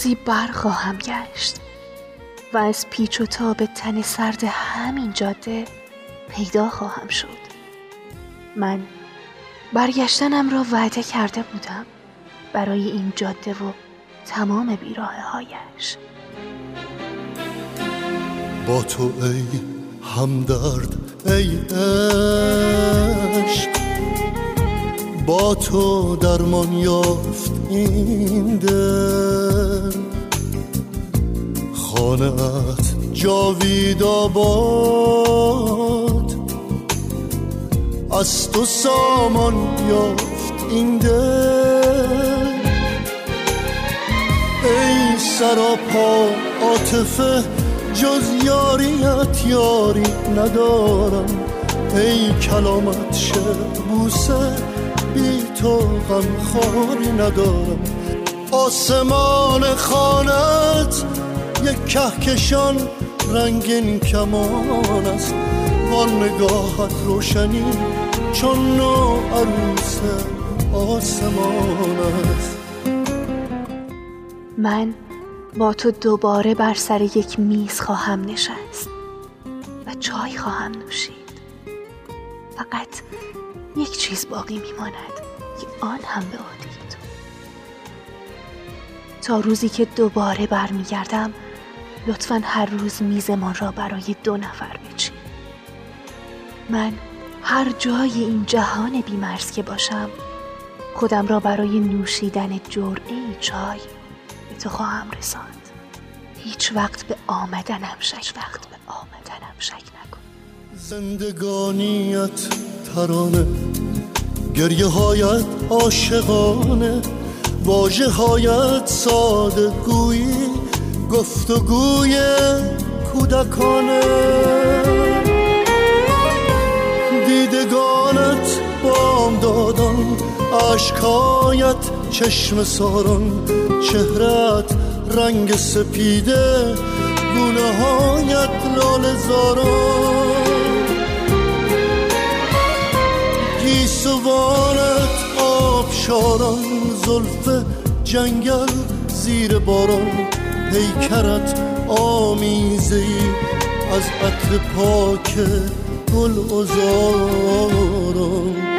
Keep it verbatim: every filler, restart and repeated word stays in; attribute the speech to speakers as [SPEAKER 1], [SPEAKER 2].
[SPEAKER 1] روزی برخواهم گشت و از پیچ و تاب تن سرد همین جاده پیدا خواهم شد. من برگشتنم را وعده کرده بودم برای این جاده و تمام بیراهه هایش.
[SPEAKER 2] با تو ای همدرد ای عشق، با تو درمان یافت این دل، خانه‌ات جاوید آباد، از تو سامان یافت این دل. ای سراپا عاطفه جز یاریت یاری ندارم، ای کلامت شعر بوسه بی تو غمخواری ندارم. آسمان خانت یک کهکشان رنگین کمان است، وان نگاهت روشنی چون نو عروس آسمان است.
[SPEAKER 1] من با تو دوباره بر سر یک میز خواهم نشست و چای خواهم نوشید. فقط یک چیز باقی میماند که آن هم به عهده تو. تا روزی که دوباره برمیگردم لطفاً هر روز میزمان را برای دو نفر بچین. من هر جای این جهان بی‌مرز که باشم خودم را برای نوشیدن جرعه‌ای چای به تو خواهم رساند. هیچ وقت به آمدنم شک وقت به آمدنم شک نکن.
[SPEAKER 2] زندگانیت ترانه، گریه هایت عاشقانه، واژه هایت ساده گویی، گفتگوی کودکانه. دیدگانت بام دادان، عشقایت چشم ساران، چهرت رنگ سپیده، گونه هایت لاله زاران. گیسوانت آبشاران، زلف جنگل زیر باران، پیکرت آمیزه‌ای از عطر پاک گل عذاران.